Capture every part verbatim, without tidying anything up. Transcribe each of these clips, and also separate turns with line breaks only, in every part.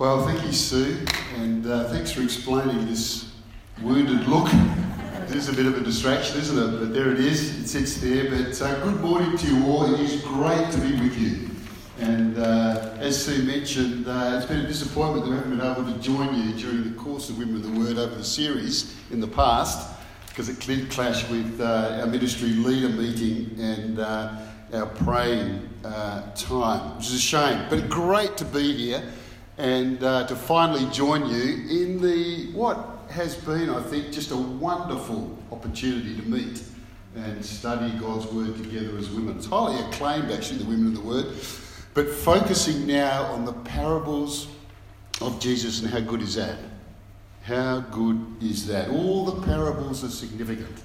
Well, thank you, Sue, and uh, thanks for explaining this wounded look. It is a bit of a distraction, isn't it? But there it is. It sits there. But uh, good morning to you all. It is great to be with you. And uh, as Sue mentioned, uh, it's been a disappointment that we haven't been able to join you during the course of Women of the Word over the series in the past, because it did clash with uh, our ministry leader meeting and uh, our praying uh, time, which is a shame. But great to be here and uh, to finally join you in the what has been, I think, just a wonderful opportunity to meet and study God's Word together as women. It's highly acclaimed, actually, the Women of the Word. But focusing now on the parables of Jesus, and how good is that? How good is that? All the parables are significant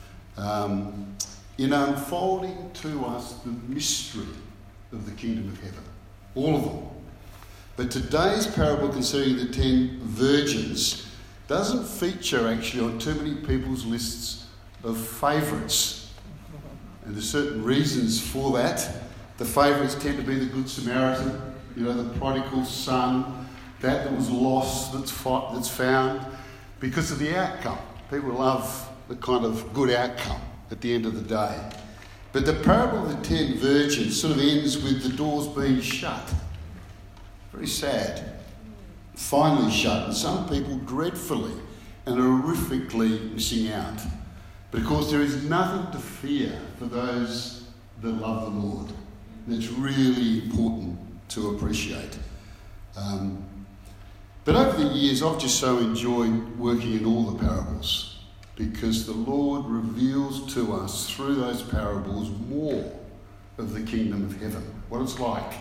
um, in unfolding to us the mystery of the kingdom of heaven. All of them. But today's parable concerning the ten virgins doesn't feature actually on too many people's lists of favourites. And there's certain reasons for that. The favourites tend to be the Good Samaritan, you know, the prodigal son, that that was lost that's fought, that's found, because of the outcome. People love the kind of good outcome at the end of the day. But the parable of the ten virgins sort of ends with the doors being shut. Very sad. Finally shut, and some people dreadfully and horrifically missing out. But of course there is nothing to fear for those that love the Lord. That's really important to appreciate. Um, but over the years, I've just so enjoyed working in all the parables, because the Lord reveals to us through those parables more of the kingdom of heaven, what it's like.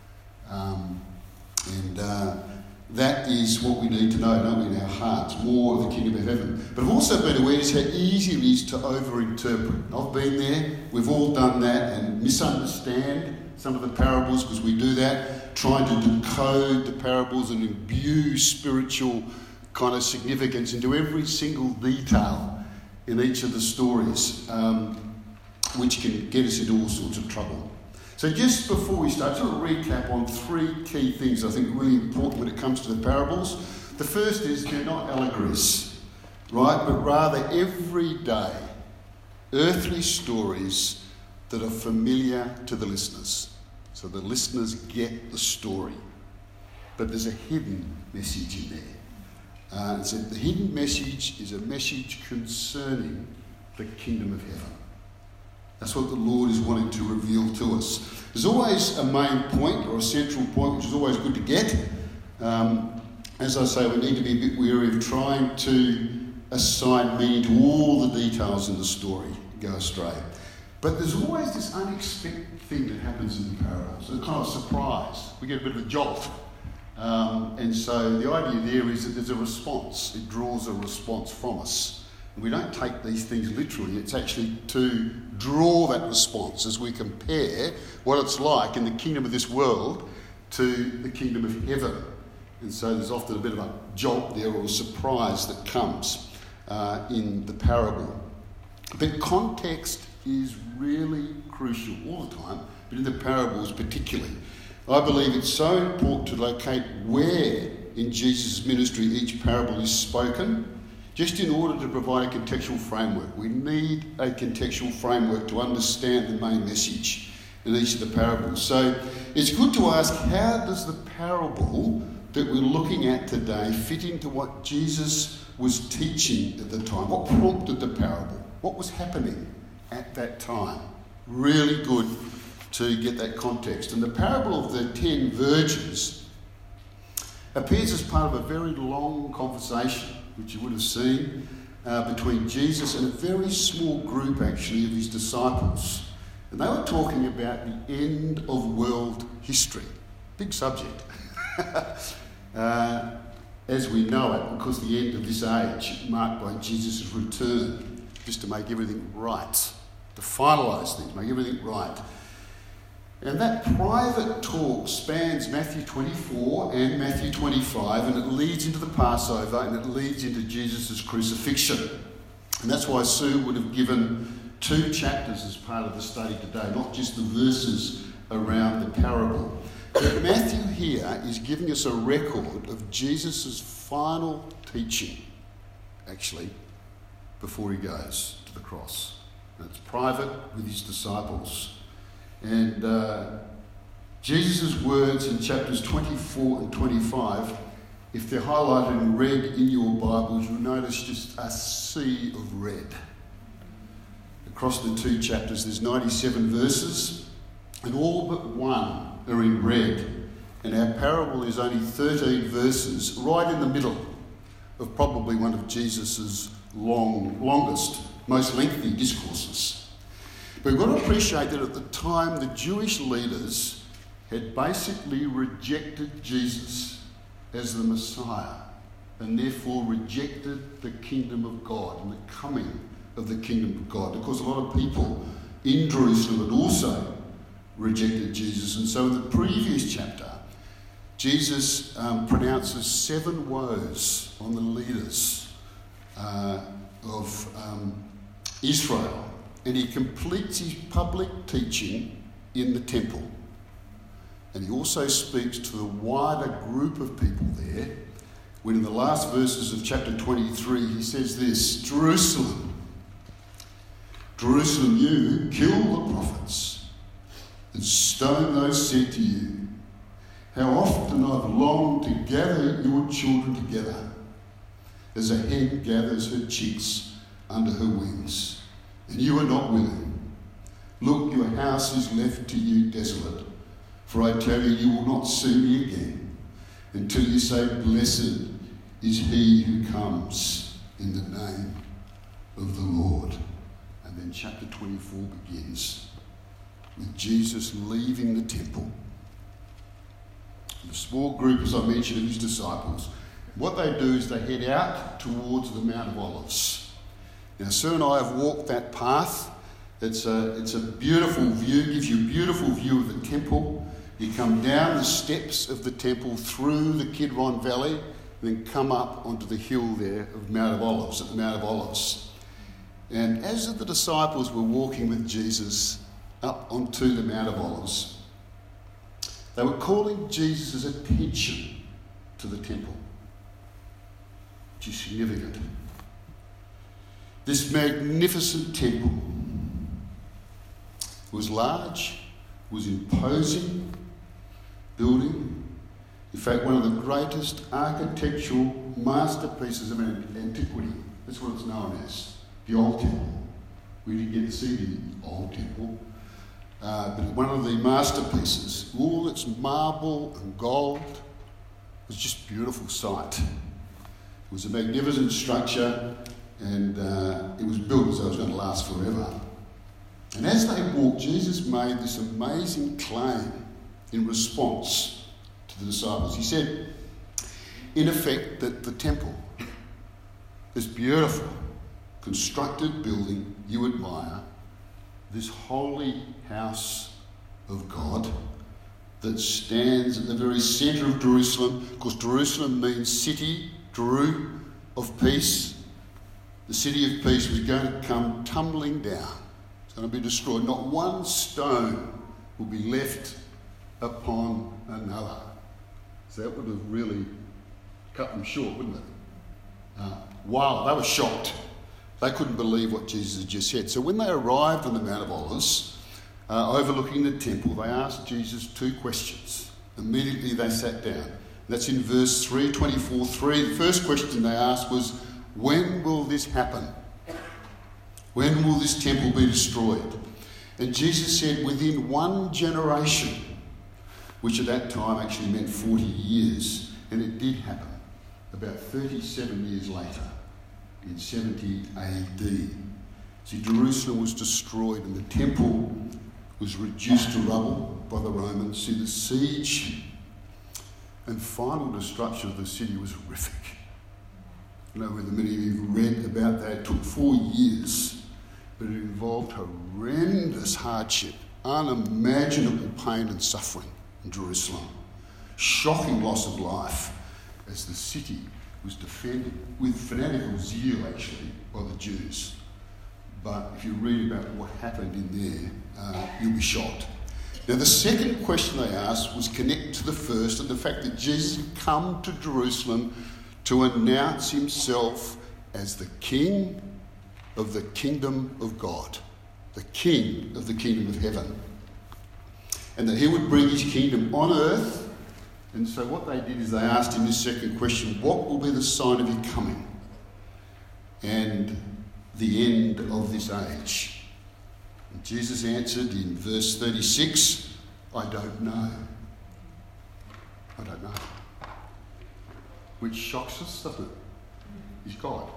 Um, and uh, that is what we need to know, don't we, in our hearts, more of the kingdom of heaven. But I've also been aware just how easy it is to over-interpret. I've been there, we've all done that, and misunderstand some of the parables, because we do that, trying to decode the parables and imbue spiritual kind of significance into every single detail in each of the stories, um, which can get us into all sorts of trouble. So just before we start, I just want to recap on three key things I think are really important when it comes to the parables. The first is they're not allegories, right, but rather everyday, earthly stories that are familiar to the listeners. So the listeners get the story. But there's a hidden message in there. Uh, so the hidden message is a message concerning the kingdom of heaven. That's what the Lord is wanting to reveal to us. There's always a main point or a central point, which is always good to get. Um, as I say, we need to be a bit wary of trying to assign meaning to all the details in the story, go astray. But there's always this unexpected thing that happens in the parables, a kind of surprise. We get a bit of a jolt. Um, and so the idea there is that there's a response. It draws a response from us. We don't take these things literally. It's actually to draw that response as we compare what it's like in the kingdom of this world to the kingdom of heaven. And so there's often a bit of a jolt there, or a surprise that comes uh, in the parable. But context is really crucial all the time, but in the parables particularly. I believe it's so important to locate where in Jesus' ministry each parable is spoken, just in order to provide a contextual framework. We need a contextual framework to understand the main message in each of the parables. So it's good to ask, how does the parable that we're looking at today fit into what Jesus was teaching at the time? What prompted the parable? What was happening at that time? Really good to get that context. And the parable of the ten virgins appears as part of a very long conversation, which you would have seen, uh, between Jesus and a very small group, actually, of his disciples. And they were talking about the end of world history. Big subject. uh, as we know it, because the end of this age, marked by Jesus' return, just to make everything right, to finalise things, make everything right. And that private talk spans Matthew twenty-four and Matthew twenty-five, and it leads into the Passover, and it leads into Jesus' crucifixion. And that's why Sue would have given two chapters as part of the study today, not just the verses around the parable. But Matthew here is giving us a record of Jesus' final teaching, actually, before he goes to the cross. And it's private with his disciples. And uh, Jesus' words in chapters twenty-four and twenty-five, if they're highlighted in red in your Bibles, you'll notice just a sea of red. Across the two chapters, there's ninety-seven verses, and all but one are in red. And our parable is only thirteen verses, right in the middle of probably one of Jesus' long, longest, most lengthy discourses. But we've got to appreciate that at the time, the Jewish leaders had basically rejected Jesus as the Messiah, and therefore rejected the kingdom of God and the coming of the kingdom of God. Of course, a lot of people in Jerusalem had also rejected Jesus. And so in the previous chapter, Jesus um, pronounces seven woes on the leaders uh, of um, Israel. And he completes his public teaching in the temple. And he also speaks to the wider group of people there, when in the last verses of chapter twenty-three he says this: Jerusalem, Jerusalem, you kill the prophets and stone those sent to you. How often I've longed to gather your children together, as a hen gathers her chicks under her wings, and you are not willing. Look, your house is left to you desolate, for I tell you, you will not see me again until you say, blessed is he who comes in the name of the Lord. And then chapter twenty-four begins with Jesus leaving the temple. The small group, as I mentioned, of his disciples, what they do is they head out towards the Mount of Olives. Now, Sue and I have walked that path. It's a, it's a beautiful view, gives you a beautiful view of the temple. You come down the steps of the temple through the Kidron Valley, and then come up onto the hill there of Mount of Olives, at the Mount of Olives. And as the disciples were walking with Jesus up onto the Mount of Olives, they were calling Jesus' attention to the temple, which is significant. This magnificent temple was large, was imposing building. In fact, one of the greatest architectural masterpieces of antiquity. That's what it's known as, the Old Temple. We didn't get to see the Old Temple. Uh, but one of the masterpieces, all its marble and gold, was just a beautiful sight. It was a magnificent structure, and uh, it was built as though it was going to last forever. And as they walked, Jesus made this amazing claim in response to the disciples. He said, in effect, that the temple, this beautiful, constructed building you admire, this holy house of God that stands at the very centre of Jerusalem. Of course, Jerusalem means city, Jeru, of peace. The city of peace was going to come tumbling down. It's going to be destroyed. Not one stone will be left upon another. So that would have really cut them short, wouldn't it? Uh, wow, they were shocked. They couldn't believe what Jesus had just said. So when they arrived on the Mount of Olives, uh, overlooking the temple, they asked Jesus two questions. Immediately they sat down. That's in verse three, twenty-four three. The first question they asked was, when will this happen? When will this temple be destroyed? And Jesus said, within one generation, which at that time actually meant forty years. And it did happen about thirty-seven years later, in seventy A D. See, Jerusalem was destroyed and the temple was reduced to rubble by the Romans. See, the siege and final destruction of the city was horrific. I know whether many of you have read about that. It took four years, but it involved horrendous hardship, unimaginable pain and suffering in Jerusalem. Shocking loss of life as the city was defended with fanatical zeal, actually, by the Jews. But if you read about what happened in there, uh, you'll be shocked. Now, the second question they asked was connected to the first, and the fact that Jesus had come to Jerusalem to announce himself as the King of the kingdom of God, the King of the kingdom of heaven, and that he would bring his kingdom on earth. And so what they did is they asked him this second question: what will be the sign of your coming and the end of this age? And Jesus answered in verse thirty-six, I don't know. I don't know. Which shocks us, doesn't it? He's God.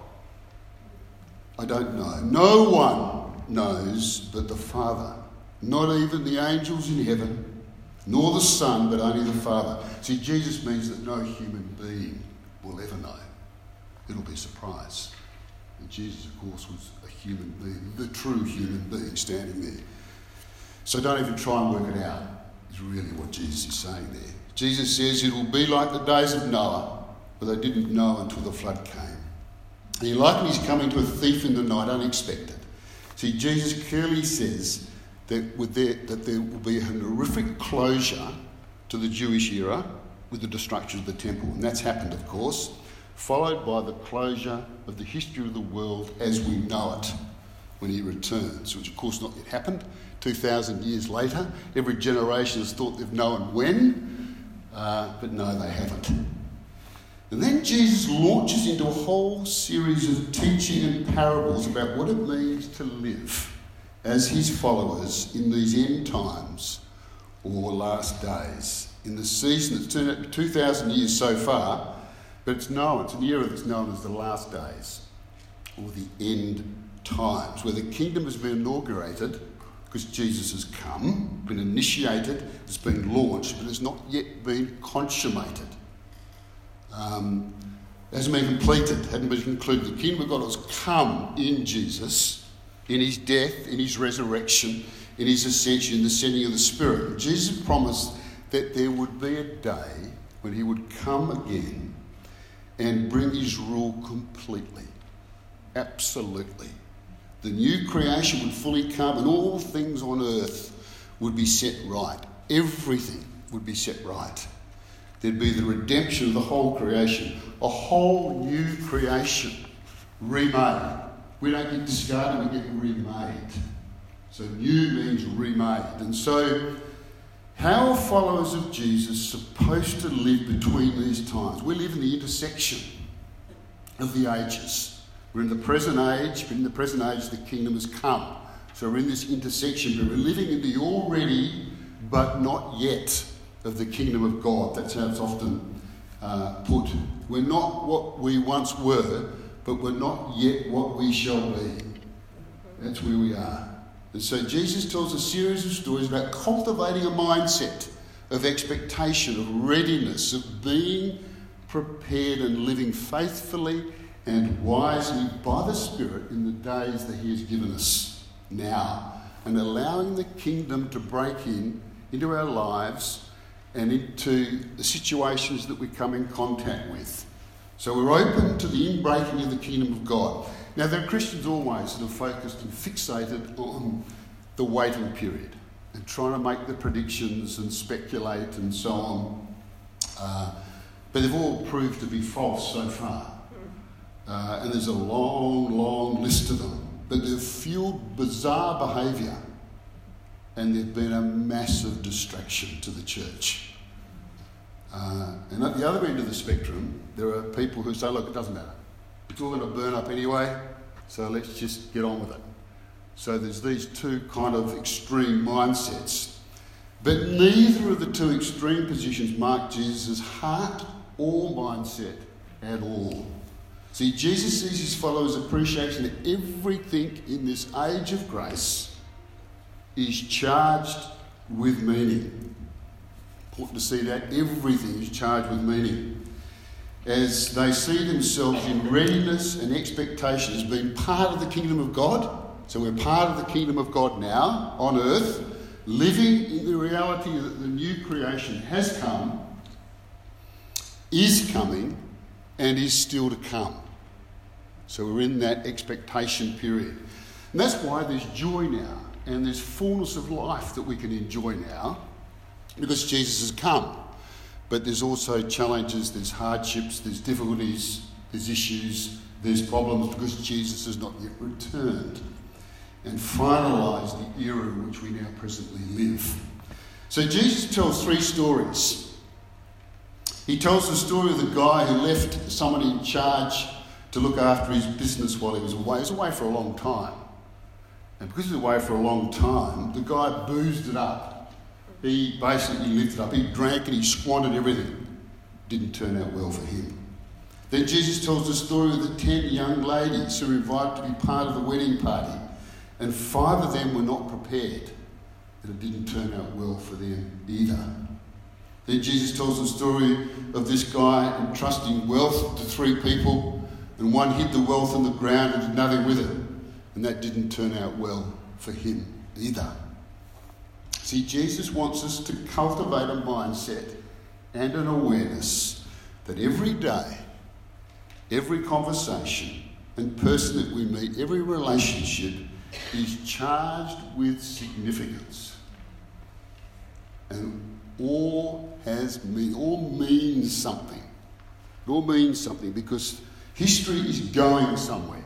I don't know. No one knows but the Father. Not even the angels in heaven, nor the Son, but only the Father. See, Jesus means that no human being will ever know. It'll be a surprise. And Jesus, of course, was a human being, the true human being standing there. So don't even try and work it out, is really what Jesus is saying there. Jesus says it will be like the days of Noah, but they didn't know until the flood came. And he likens his coming to a thief in the night, unexpected. See, Jesus clearly says that, with there, that there will be a horrific closure to the Jewish era with the destruction of the temple. And that's happened, of course, followed by the closure of the history of the world as we know it when he returns, which of course not yet happened. two thousand years later, every generation has thought they've known when, uh, but no, they haven't. And then Jesus launches into a whole series of teaching and parables about what it means to live as his followers in these end times or last days, in the season that's turned out to be two thousand years so far. But it's known, it's an era that's known as the last days, or the end times, where the kingdom has been inaugurated because Jesus has come, been initiated, it's been launched, but it's not yet been consummated. Um, it hasn't been completed, hadn't been concluded. The kingdom of God has come in Jesus, in his death, in his resurrection, in his ascension, in the sending of the Spirit. Jesus promised that there would be a day when he would come again and bring his rule completely, absolutely. The new creation would fully come and all things on earth would be set right. Everything would be set right. There'd be the redemption of the whole creation, a whole new creation, remade. We don't get discarded, we get remade. So new means remade. And so how are followers of Jesus supposed to live between these times? We live in the intersection of the ages. We're in the present age, but in the present age the kingdom has come. So we're in this intersection, but we're living in the already but not yet of the kingdom of God. That's how it's often uh, put. We're not what we once were, but we're not yet what we shall be. That's where we are. And so Jesus tells a series of stories about cultivating a mindset of expectation, of readiness, of being prepared and living faithfully and wisely by the Spirit in the days that he has given us now, and allowing the kingdom to break in into our lives and into the situations that we come in contact with. So we're open to the inbreaking of the kingdom of God. Now, there are Christians always that are focused and fixated on the waiting period and trying to make the predictions and speculate and so on. Uh, but they've all proved to be false so far. Uh, and there's a long, long list of them. But they've fueled bizarre behaviour and they've been a massive distraction to the church. Uh, and at the other end of the spectrum, there are people who say, look, it doesn't matter. It's all going to burn up anyway, so let's just get on with it. So there's these two kind of extreme mindsets. But neither of the two extreme positions mark Jesus' heart or mindset at all. See, Jesus sees his followers' appreciation that everything in this age of grace is charged with meaning. Important to see that. Everything is charged with meaning. As they see themselves in readiness and expectation as being part of the kingdom of God. So we're part of the kingdom of God now on earth, living in the reality that the new creation has come, is coming, and is still to come. So we're in that expectation period. And that's why there's joy now and there's fullness of life that we can enjoy now because Jesus has come. But there's also challenges, there's hardships, there's difficulties, there's issues, there's problems because Jesus has not yet returned and finalised the era in which we now presently live. So Jesus tells three stories. He tells the story of the guy who left someone in charge to look after his business while he was away. He was away for a long time. And because he was away for a long time, the guy boozed it up. He basically lived it up. He drank and he squandered everything. Didn't turn out well for him. Then Jesus tells the story of the ten young ladies who were invited to be part of the wedding party. And five of them were not prepared. And it didn't turn out well for them either. Then Jesus tells the story of this guy entrusting wealth to three people, and one hid the wealth in the ground and did nothing with it. And that didn't turn out well for him either. See, Jesus wants us to cultivate a mindset and an awareness that every day, every conversation and person that we meet, every relationship is charged with significance. And all has mean, all means something. It all means something because history is going somewhere.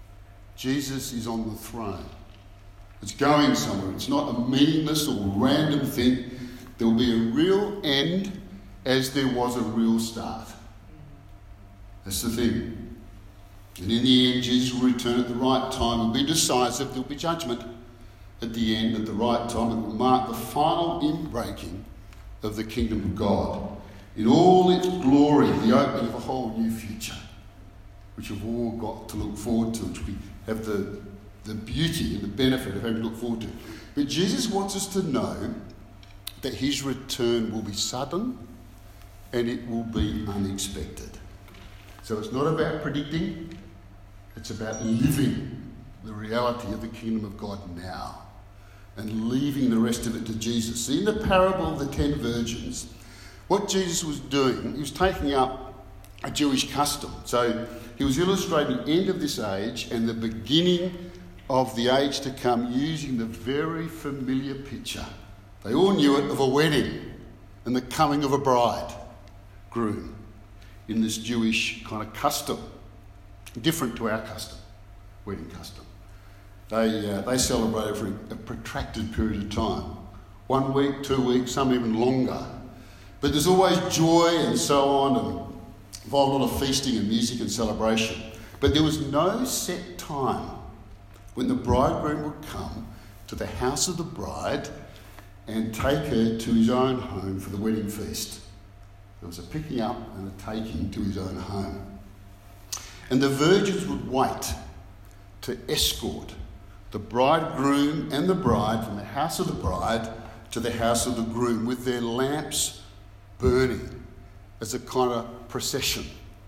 Jesus is on the throne. It's going somewhere. It's not a meaningless or random thing. There will be a real end as there was a real start. That's the thing. And in the end, Jesus will return at the right time. It will be decisive. There will be judgment at the end at the right time. It will mark the final inbreaking of the kingdom of God in all its glory, the opening of a whole new future, which we've all got to look forward to, which we have the, the beauty and the benefit of having to look forward to. But Jesus wants us to know that his return will be sudden and it will be unexpected. So it's not about predicting, it's about living the reality of the kingdom of God now and leaving the rest of it to Jesus. See, in the parable of the ten virgins, what Jesus was doing, he was taking up a Jewish custom. So he was illustrating the end of this age and the beginning of the age to come using the very familiar picture. They all knew it, of a wedding and the coming of a bride, groom, in this Jewish kind of custom, different to our custom, wedding custom. They, uh, they celebrated for a protracted period of time, one week, two weeks, some even longer. But there's always joy and so on, and involved a lot of feasting and music and celebration. But there was no set time when the bridegroom would come to the house of the bride and take her to his own home for the wedding feast. There was a picking up and a taking to his own home. And the virgins would wait to escort the bridegroom and the bride from the house of the bride to the house of the groom with their lamps burning as a kind of procession.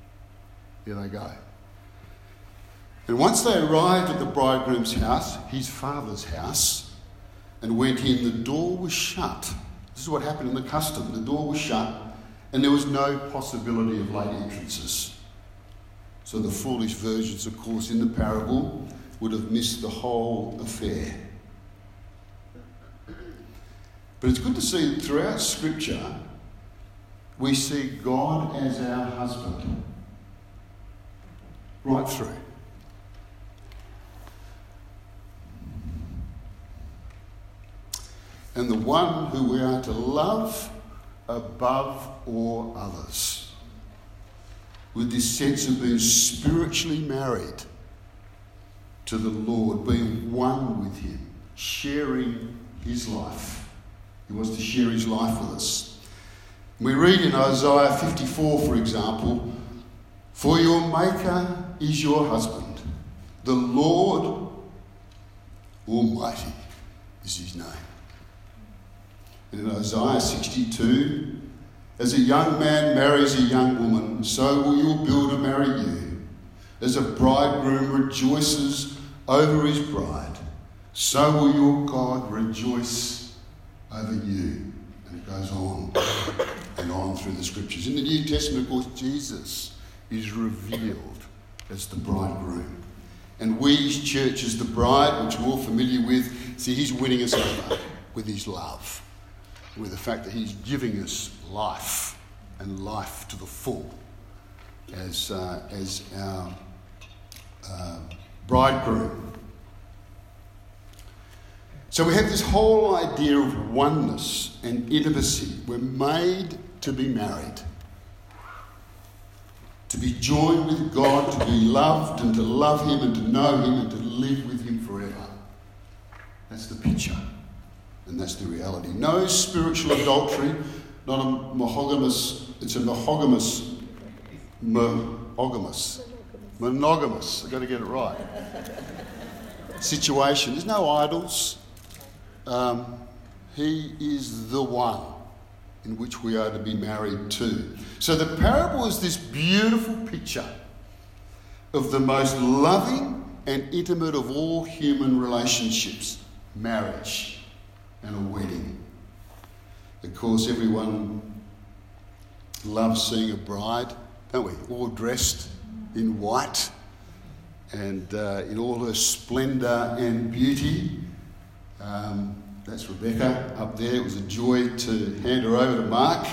Here they go. And once they arrived at the bridegroom's house, his father's house, and went in, the door was shut. This is what happened in the custom. The door was shut and there was no possibility of late entrances. So the foolish virgins, of course, in the parable would have missed the whole affair. But it's good to see that throughout Scripture we see God as our husband. Right through. And the one who we are to love above all others, with this sense of being spiritually married to the Lord, being one with him, sharing his life. He wants to share his life with us. We read in Isaiah fifty-four, for example, "For your Maker is your husband, the Lord Almighty is his name." And in Isaiah sixty-two, "As a young man marries a young woman, so will your builder marry you. As a bridegroom rejoices over his bride, so will your God rejoice over you." And it goes on and on through the Scriptures. In the New Testament, of course, Jesus is revealed as the bridegroom. And we, his church, as the bride, which we're all familiar with, see, he's winning us over with his love, with the fact that he's giving us life, and life to the full, as, uh, as our uh, bridegroom. So we have this whole idea of oneness and intimacy. We're made to be married, to be joined with God, to be loved and to love him and to know him and to live with him forever. That's the picture, and that's the reality. No spiritual adultery, not a monogamous, it's a monogamous, monogamous, monogamous, I've got to get it right, situation. There's no idols. Um, he is the one in which we are to be married to. So the parable is this beautiful picture of the most loving and intimate of all human relationships, marriage and a wedding. Of course, everyone loves seeing a bride, don't we? All dressed in white and uh, in all her splendour and beauty. Um, that's Rebecca up there. It was a joy to hand her over to Mark.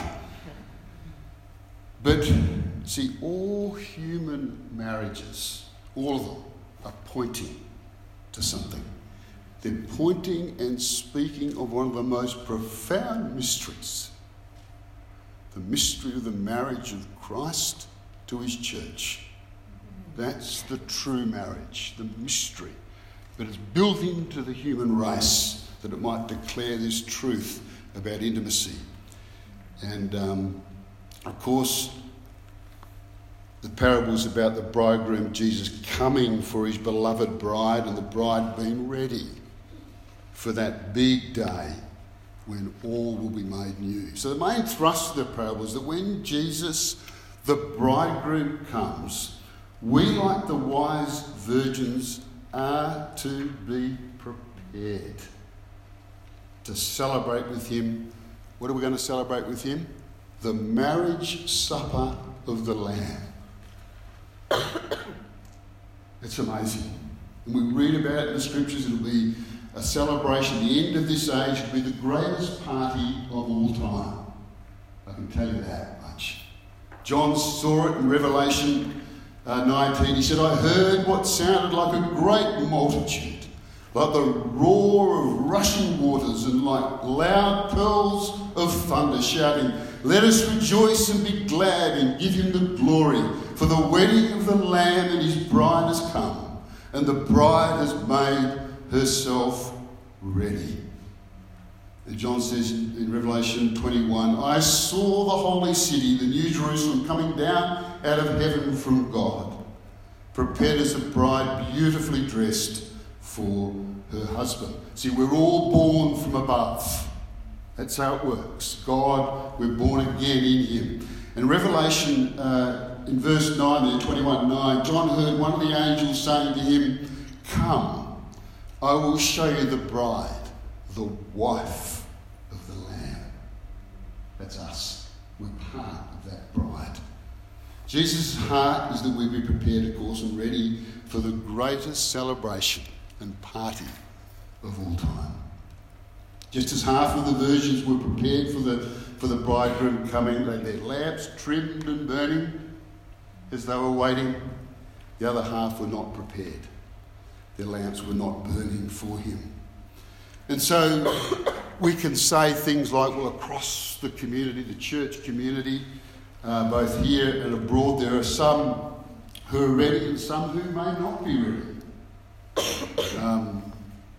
But see, all human marriages, all of them, are pointing to something. They're pointing and speaking of one of the most profound mysteries. The mystery of the marriage of Christ to his church. That's the true marriage, the mystery. But it's built into the human race that it might declare this truth about intimacy. And um, of course, the parable is about the bridegroom Jesus coming for his beloved bride and the bride being ready for that big day when all will be made new. So the main thrust of the parable is that when Jesus, the bridegroom, comes, we, like the wise virgins, are to be prepared to celebrate with him. What are we going to celebrate with him? The marriage supper of the Lamb. It's amazing. And we read about it in the scriptures. It'll be a celebration. The end of this age will be the greatest party of all time. I can tell you that much. John saw it in Revelation uh, nineteen. He said, I heard what sounded like a great multitude, like the roar of rushing waters and like loud peals of thunder, shouting, let us rejoice and be glad and give him the glory, for the wedding of the Lamb and his bride has come, and the bride has made herself ready. And John says in Revelation twenty-one, I saw the holy city, the new Jerusalem, coming down out of heaven from God, prepared as a bride beautifully dressed for her husband. See, we're all born from above. That's how it works. God, we're born again in him. And Revelation, uh, in verse nine, twenty-one nine, John heard one of the angels saying to him, come, I will show you the bride, the wife of the Lamb. That's us. We're part of that bride. Jesus' heart is that we be prepared, of course, and ready for the greatest celebration and party of all time. Just as half of the virgins were prepared for the for the bridegroom coming, they had their lamps trimmed and burning as they were waiting, the other half were not prepared. Their lamps were not burning for him. And so we can say things like, well, across the community, the church community, uh, both here and abroad, there are some who are ready and some who may not be ready. Um,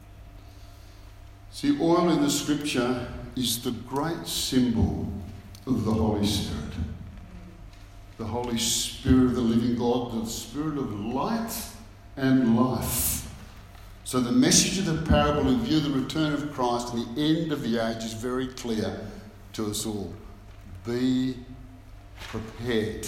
see, oil in the scripture is the great symbol of the Holy Spirit. The Holy Spirit of the living God, the Spirit of light and life. So the message of the parable in view of the return of Christ and the end of the age is very clear to us all. Be prepared.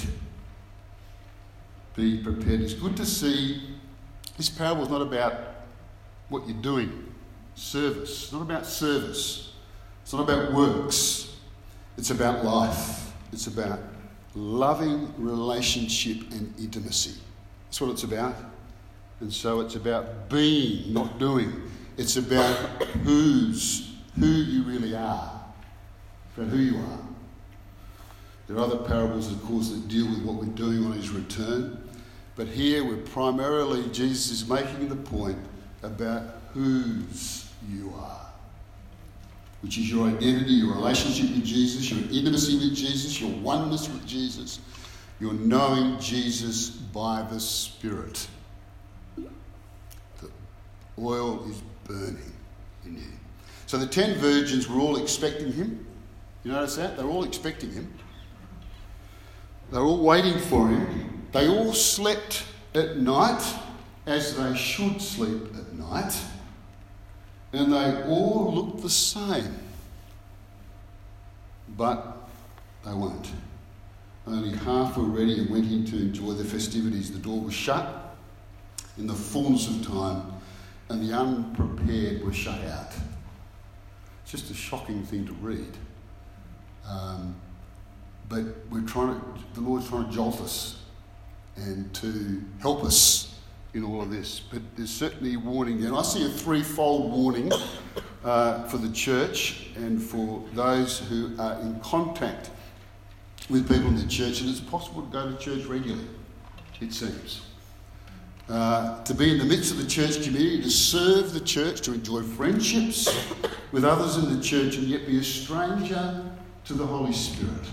Be prepared. It's good to see this parable is not about what you're doing, service. It's not about service. It's not about works. It's about life. It's about loving relationship and intimacy. That's what it's about. And so it's about being, not doing. It's about who's, who you really are. About who you are. There are other parables, of course, that deal with what we're doing on his return. But here we're primarily, Jesus is making the point about whose you are. Which is your identity, your relationship with Jesus, your intimacy with Jesus, your oneness with Jesus. You're knowing Jesus by the Spirit. The oil is burning in you. So the ten virgins were all expecting him. You notice that? They're all expecting him. They're all waiting for him. They all slept at night as they should sleep at night. And they all looked the same. But they weren't. Only half were ready and went in to enjoy the festivities. The door was shut in the fullness of time, and the unprepared were shut out. It's just a shocking thing to read. Um, but we're trying to, the Lord's trying to jolt us and to help us in all of this. But there's certainly a warning there. And I see a threefold warning uh, for the church and for those who are in contact with people in the church. And it's possible to go to church regularly, it seems. Uh, to be in the midst of the church community, to serve the church, to enjoy friendships with others in the church, and yet be a stranger to the Holy Spirit.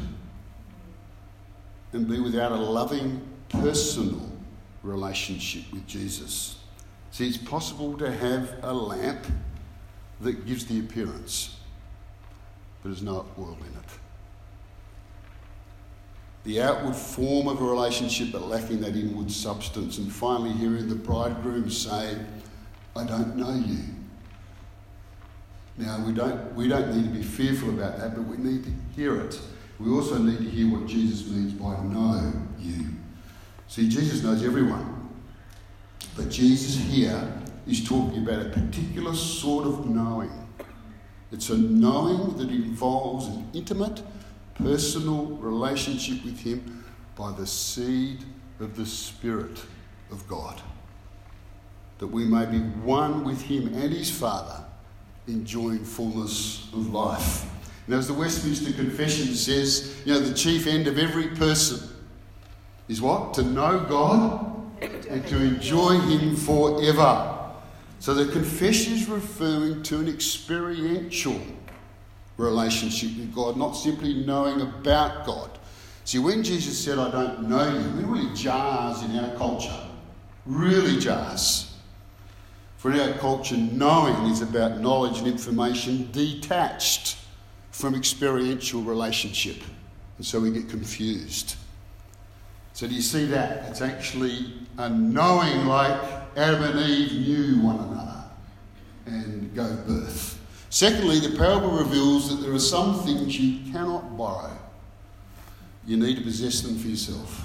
And be without a loving, personal relationship with Jesus. See, it's possible to have a lamp that gives the appearance, but there's no oil in it. The outward form of a relationship, but lacking that inward substance. And finally, hearing the bridegroom say, I don't know you. Now, we don't, we don't need to be fearful about that, but we need to hear it. We also need to hear what Jesus means by know you. See, Jesus knows everyone. But Jesus here is talking about a particular sort of knowing. It's a knowing that involves an intimate, personal relationship with him by the seed of the Spirit of God. That we may be one with him and his Father, enjoying fullness of life. And as the Westminster Confession says, you know, the chief end of every person is what? To know God and to enjoy him forever. So the confession is referring to an experiential relationship with God, not simply knowing about God. See, when Jesus said, I don't know you, it really jars in our culture. Really jars. For in our culture, knowing is about knowledge and information detached from experiential relationship. And so we get confused. So do you see that? It's actually a knowing like Adam and Eve knew one another and gave birth. Secondly, the parable reveals that there are some things you cannot borrow. You need to possess them for yourself.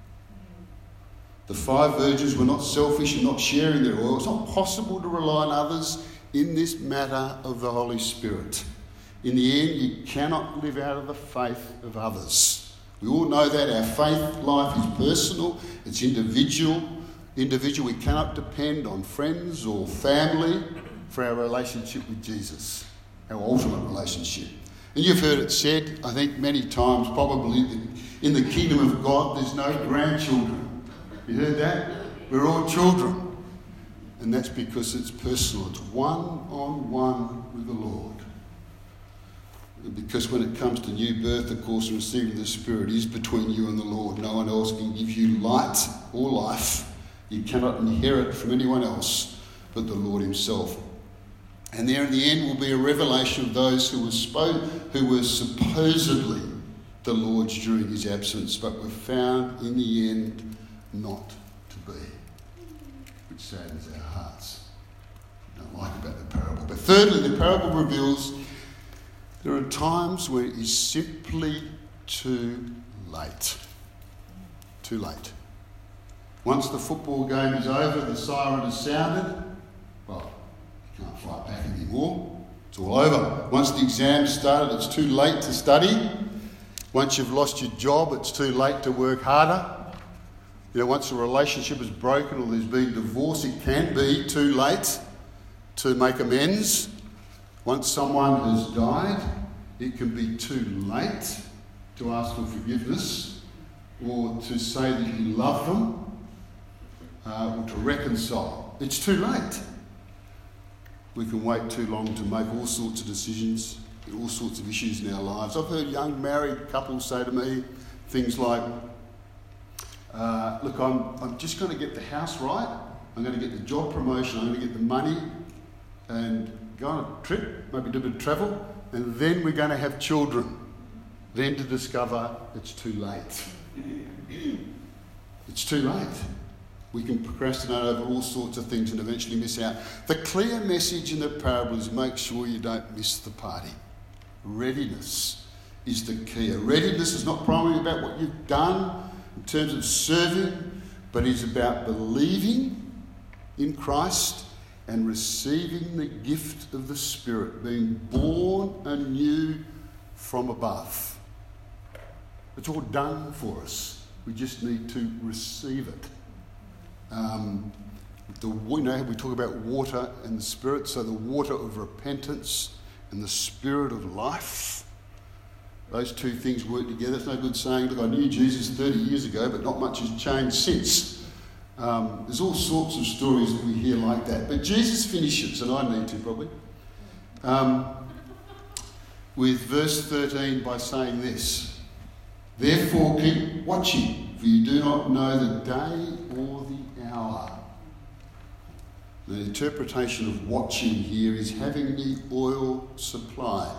The five virgins were not selfish in not sharing their oil. It's not possible to rely on others in this matter of the Holy Spirit. In the end, you cannot live out of the faith of others. We all know that our faith life is personal, it's individual. Individual, we cannot depend on friends or family for our relationship with Jesus, our ultimate relationship. And you've heard it said, I think many times, probably, that in the kingdom of God there's no grandchildren. You heard that? We're all children. And that's because it's personal. It's one-on-one with the Lord. Because when it comes to new birth, of course, and receiving the Spirit is between you and the Lord. No one else can give you light or life. You cannot inherit from anyone else but the Lord himself. And there in the end will be a revelation of those who were, spo- who were supposedly the Lord's during his absence, but were found in the end not to be, which saddens our hearts. I don't like about the parable. But thirdly, the parable reveals there are times where it is simply too late. Too late. Once the football game is over, the siren has sounded, well, you can't fight back anymore. It's all over. Once the exam's started, it's too late to study. Once you've lost your job, it's too late to work harder. You know, once a relationship is broken or there's been divorce, it can be too late to make amends. Once someone has died, it can be too late to ask for forgiveness or to say that you love them uh, or to reconcile. It's too late. We can wait too long to make all sorts of decisions, all sorts of issues in our lives. I've heard young married couples say to me things like, uh, look, I'm, I'm just going to get the house right, I'm going to get the job promotion, I'm going to get the money and go on a trip, maybe do a bit of travel, and then we're going to have children. Then to discover it's too late. It's too late. We can procrastinate over all sorts of things and eventually miss out. The clear message in the parable is make sure you don't miss the party. Readiness is the key. Readiness is not primarily about what you've done in terms of serving, but it's about believing in Christ and receiving the gift of the Spirit, being born anew from above. It's all done for us. We just need to receive it. Um, the, you know, we talk about water and the Spirit, so the water of repentance and the Spirit of life. Those two things work together. It's no good saying, look, I knew Jesus thirty years ago, but not much has changed since. Um, there's all sorts of stories that we hear like that. But Jesus finishes, and I need to probably, um, with verse thirteen by saying this: therefore keep watching, for you do not know the day or the hour. The interpretation of watching here is having the oil supplied,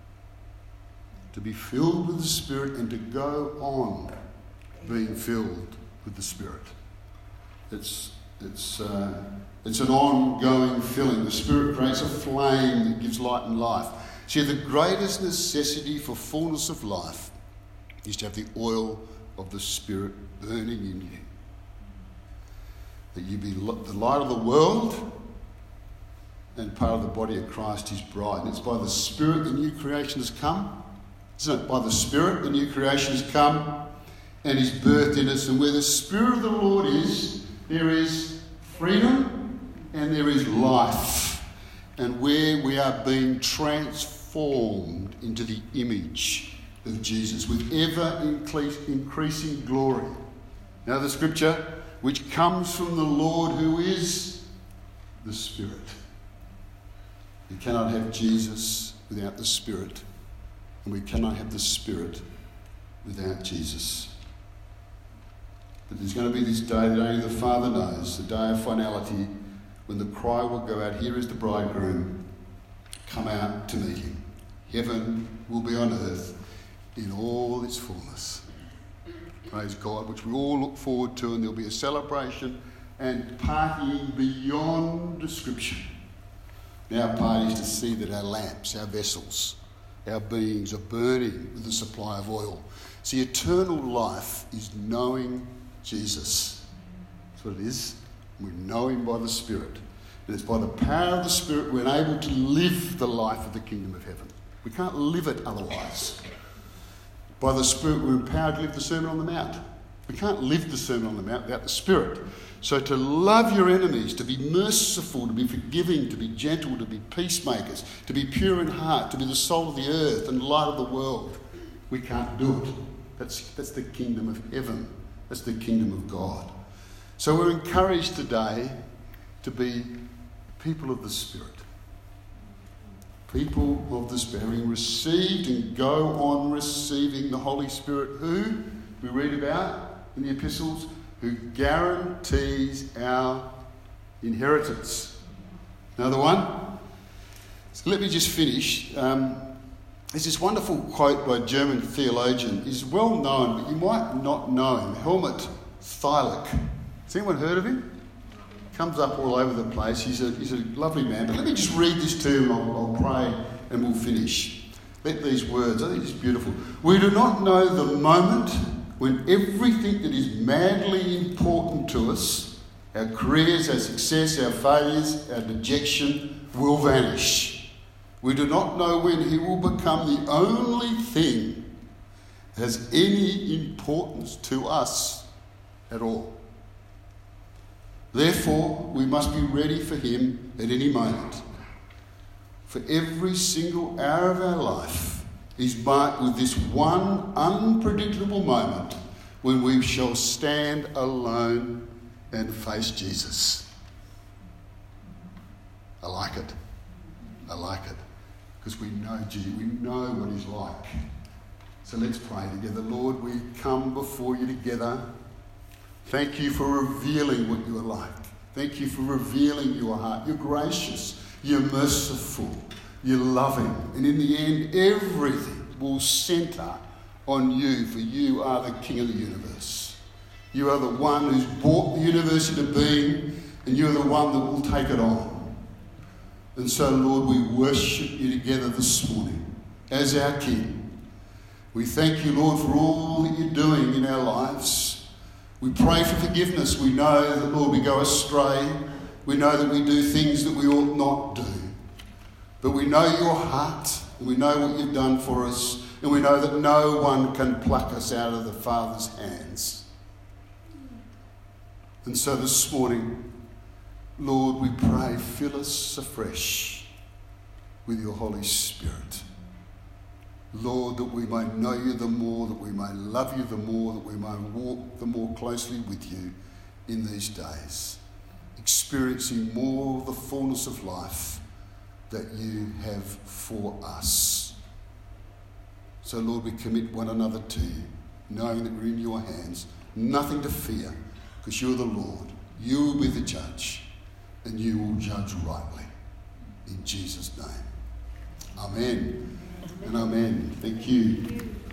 to be filled with the Spirit and to go on being filled with the Spirit. It's it's uh, it's an ongoing filling. The Spirit creates a flame that gives light and life. See, the greatest necessity for fullness of life is to have the oil of the Spirit burning in you. That you be the light of the world and part of the body of Christ, His bride. And it's by the Spirit the new creation has come. Isn't it? By the Spirit the new creation has come and is birthed in us. And where the Spirit of the Lord is, there is freedom and there is life. And where we are being transformed into the image of Jesus with ever increasing glory. Now the scripture, which comes from the Lord who is the Spirit. You cannot have Jesus without the Spirit, and we cannot have the Spirit without Jesus. But there's going to be this day that only the Father knows, the day of finality, when the cry will go out, here is the bridegroom, come out to meet him. Heaven will be on earth in all its fullness. Praise God, which we all look forward to, and there'll be a celebration and partying beyond description. Our part is to see that our lamps, our vessels, our beings are burning with the supply of oil. See, eternal life is knowing Jesus. That's what it is. We know Him by the Spirit. And it's by the power of the Spirit we're able to live the life of the kingdom of heaven. We can't live it otherwise. By the Spirit we're empowered to live the Sermon on the Mount. We can't live the Sermon on the Mount without the Spirit. So to love your enemies, to be merciful, to be forgiving, to be gentle, to be peacemakers, to be pure in heart, to be the salt of the earth and light of the world, we can't do it. That's, that's the kingdom of heaven. That's the kingdom of God. So we're encouraged today to be people of the Spirit. People of the Spirit, having received and go on receiving the Holy Spirit, who we read about in the epistles, who guarantees our inheritance. Another one? So let me just finish. Um, there's this wonderful quote by a German theologian. He's well known, but you might not know him. Helmut Thielich. Has anyone heard of him? Comes up all over the place. He's a, he's a lovely man. But let me just read this to him. I'll, I'll pray and we'll finish. Let these words, I think it's beautiful. We do not know the moment when everything that is madly important to us, our careers, our success, our failures, our dejection, will vanish. We do not know when He will become the only thing that has any importance to us at all. Therefore, we must be ready for him at any moment. For every single hour of our life is marked with this one unpredictable moment when we shall stand alone and face Jesus. I like it. I like it. Because we know Jesus, we know what he's like. So let's pray together. Lord, we come before you together. Thank you for revealing what you are like. Thank you for revealing your heart. You're gracious. You're merciful. You're loving. And in the end, everything will centre on you, for you are the King of the universe. You are the one who's brought the universe into being, and you're the one that will take it on. And so, Lord, we worship you together this morning as our King. We thank you, Lord, for all that you're doing in our lives. We pray for forgiveness. We know that, Lord, we go astray. We know that we do things that we ought not do. But we know your heart, and we know what you've done for us, and we know that no one can pluck us out of the Father's hands. And so this morning, Lord, we pray, fill us afresh with your Holy Spirit. Lord, that we may know you the more, that we may love you the more, that we may walk the more closely with you in these days, experiencing more of the fullness of life that you have for us. So, Lord, we commit one another to you, knowing that we're in your hands, nothing to fear, because you're the Lord. You will be the judge, and you will judge rightly. In Jesus' name. Amen. And amen. Thank you.